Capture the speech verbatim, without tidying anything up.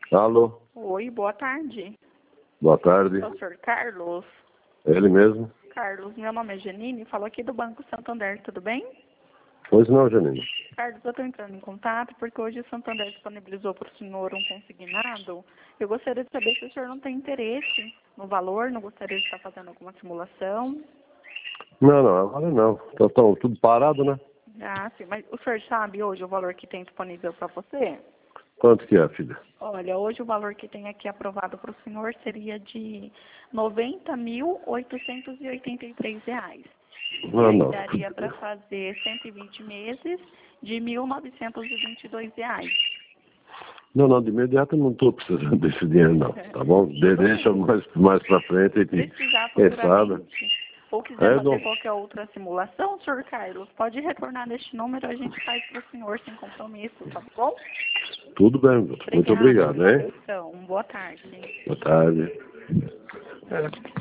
Alô? Oi, boa tarde. Boa tarde. Doutor Carlos. Ele mesmo? Carlos, meu nome é Janine, falo aqui do Banco Santander, tudo bem? Pois não, Janine. Carlos, eu estou entrando em contato porque hoje o Santander disponibilizou para o senhor um consignado. Eu gostaria de saber se o senhor não tem interesse no valor, não gostaria de estar fazendo alguma simulação. Não, não, agora não. Tá, tá tudo parado, né? Ah, sim, mas o senhor sabe hoje o valor que tem disponível para você? Quanto que é, filha? Olha, hoje o valor que tem aqui aprovado para o senhor seria de noventa mil oitocentos e oitenta e três reais. E Não, aí não. daria para fazer cento e vinte meses de mil novecentos e vinte e dois reais. Não, não, de imediato eu não estou precisando desse dinheiro, não. Tá bom? De, deixa mais, mais pra frente aqui. Precisar Quem sabe? futuramente, ou quiser É, fazer não. qualquer outra simulação, senhor Carlos, pode retornar neste número, a gente faz para o senhor sem compromisso, tá bom? Tudo bem, doutor. Muito Obrigada obrigado, pela hein? atenção. Boa tarde. Boa tarde. É.